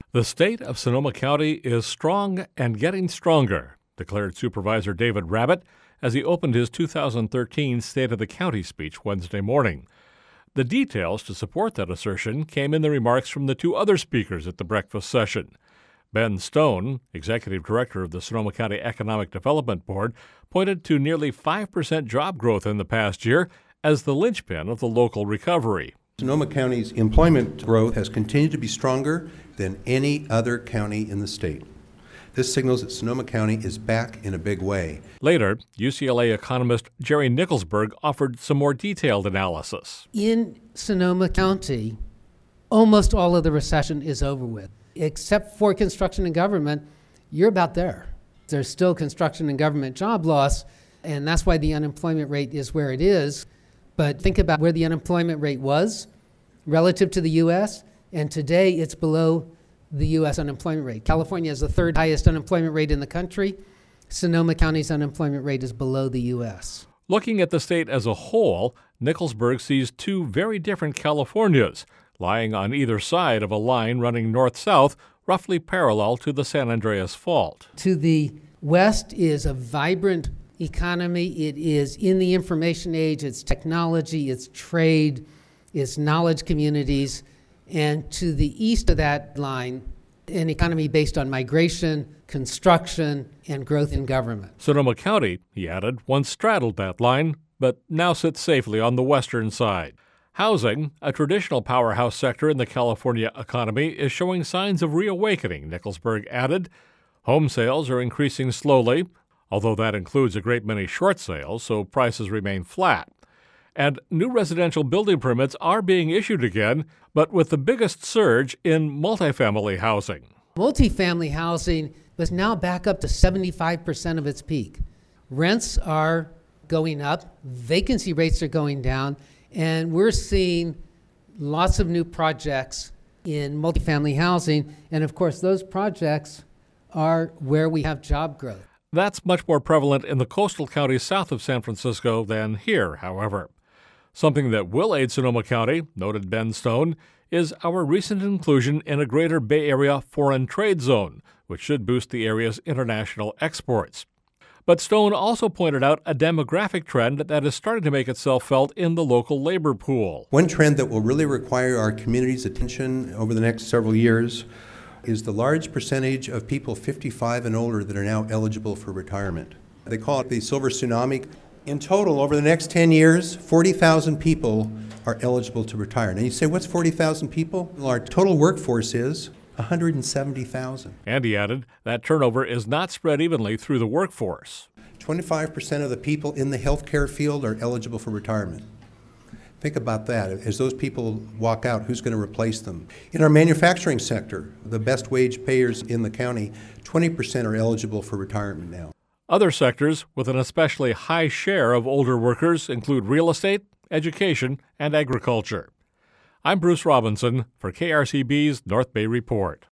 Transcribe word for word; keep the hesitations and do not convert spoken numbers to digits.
The state of Sonoma County is strong and getting stronger, declared Supervisor David Rabbit as he opened his two thousand thirteen State of the County speech Wednesday morning. The details to support that assertion came in the remarks from the two other speakers at the breakfast session. Ben Stone, Executive Director of the Sonoma County Economic Development Board, pointed to nearly five percent job growth in the past year as the linchpin of the local recovery. Sonoma County's employment growth has continued to be stronger than any other county in the state. This signals that Sonoma County is back in a big way. Later, U C L A economist Jerry Nicholsburg offered some more detailed analysis. In Sonoma County, almost all of the recession is over with. Except for construction and government, you're about there. There's still construction and government job loss, and that's why the unemployment rate is where it is. But think about where the unemployment rate was relative to the U S, and today it's below the U S unemployment rate. California has the third highest unemployment rate in the country. Sonoma County's unemployment rate is below the U S. Looking at the state as a whole, Nicholsburg sees two very different Californias, lying on either side of a line running north-south, roughly parallel to the San Andreas Fault. To the west is a vibrant economy. It is in the information age, it's technology, it's trade, it's knowledge communities. And to the east of that line, an economy based on migration, construction, and growth in government. Sonoma County, he added, once straddled that line, but now sits safely on the western side. Housing, a traditional powerhouse sector in the California economy, is showing signs of reawakening, Nicholsburg added. Home sales are increasing slowly, although that includes a great many short sales, so prices remain flat. And new residential building permits are being issued again, but with the biggest surge in multifamily housing. Multifamily housing is now back up to seventy-five percent of its peak. Rents are going up, vacancy rates are going down, and we're seeing lots of new projects in multifamily housing. And of course, those projects are where we have job growth. That's much more prevalent in the coastal counties south of San Francisco than here, however. Something that will aid Sonoma County, noted Ben Stone, is our recent inclusion in a Greater Bay Area foreign trade zone, which should boost the area's international exports. But Stone also pointed out a demographic trend that is starting to make itself felt in the local labor pool. One trend that will really require our community's attention over the next several years is the large percentage of people fifty-five and older that are now eligible for retirement. They call it the silver tsunami. In total, over the next ten years, forty thousand people are eligible to retire. Now you say, what's forty thousand people? Well, our total workforce is one hundred seventy thousand. And he added that turnover is not spread evenly through the workforce. twenty-five percent of the people in the healthcare field are eligible for retirement. Think about that. As those people walk out, who's going to replace them? In our manufacturing sector, the best wage payers in the county, twenty percent are eligible for retirement now. Other sectors with an especially high share of older workers include real estate, education, and agriculture. I'm Bruce Robinson for K R C B's North Bay Report.